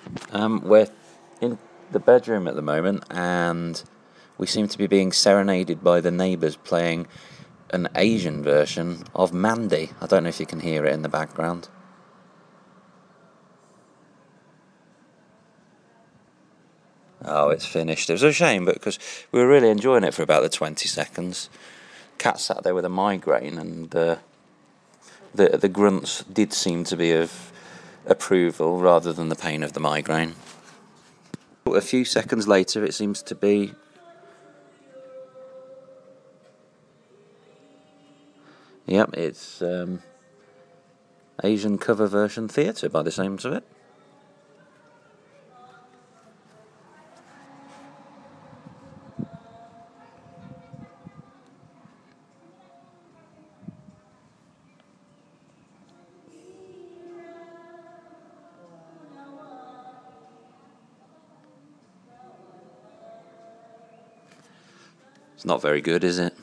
We're in the bedroom at the moment, and we seem to be being serenaded by the neighbours playing an Asian version of Mandy. I don't know if you can hear it in the background. Oh, it's finished. It was a shame, but because we were really enjoying it for about the 20 seconds. Cat sat there with a migraine, and the grunts did seem to be of approval rather than the pain of the migraine. A few seconds later, it seems to be... Yep, it's Asian cover version theatre by the sounds of it. It's not very good, is it?